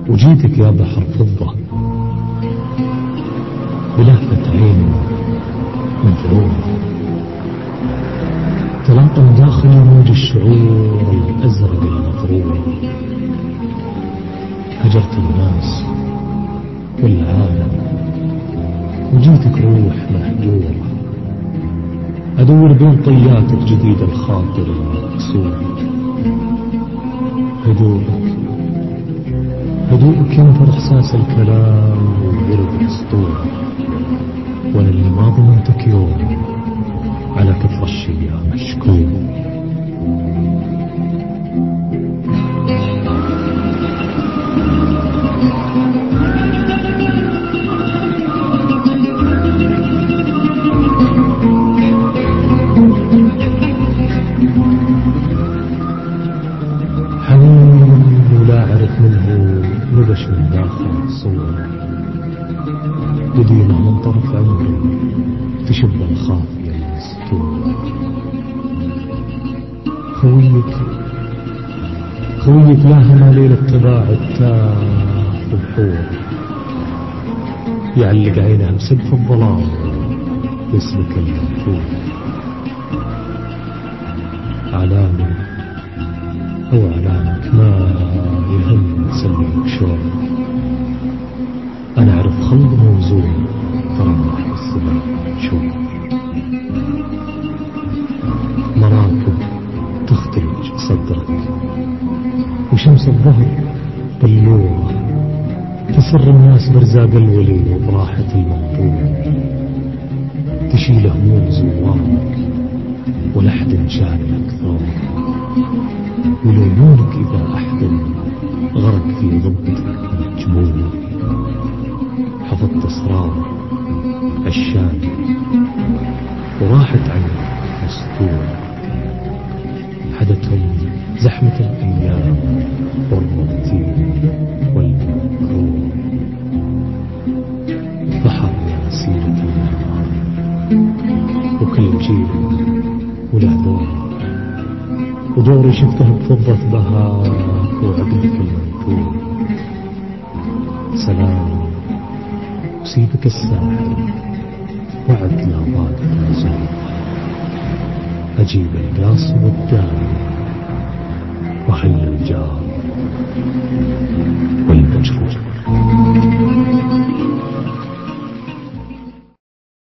وجيتك يا بحر فضة بلهفة عين مذعورة تلطم داخل موج الشعور الأزرق المغرور. هجرت الناس والعالم وجيتك روح مهجورة أدور بين طياتك جديد الخاطر المكسور. هدوءك ينثر إحساس الكلام وورد السطور. وأنا اللي ما ضمنتك يوم على كفر الشيا مشكور. حنين ولا أعرف منه نبش من داخل صور قديمة من طرف عمري تشب الخافية المستور. خويك لاهنا ليلة تباعد تاه الحور يعلق عينها بسقف الظلام يسلك المنفور. علامك ما يهم سلمك شوق. أنا أعرف خلق موزون ترمح بالسباق شوق. مراكب تختلج صدرك وشمس الظهر بلورة تسر الناس برزاق الولي وبراحة المنظور. تشيل هموم زوارك ولحد شانك ثور. ولعيونك إذا أحد غرق في ضبط مجبور. حفظت أسرار عشان وراحت عنك مسطور. حدتهم زحمة الأيام والروتين والمكرور. بحر يا سيرة النهار وكل جيل وله دور. ودوري شفته بفضة بهاك وعقلك المنثور. سلام وسيبك الساحر وعد لا ضاق مزور. أجيب القاص والدار وخل الجار والمجرور.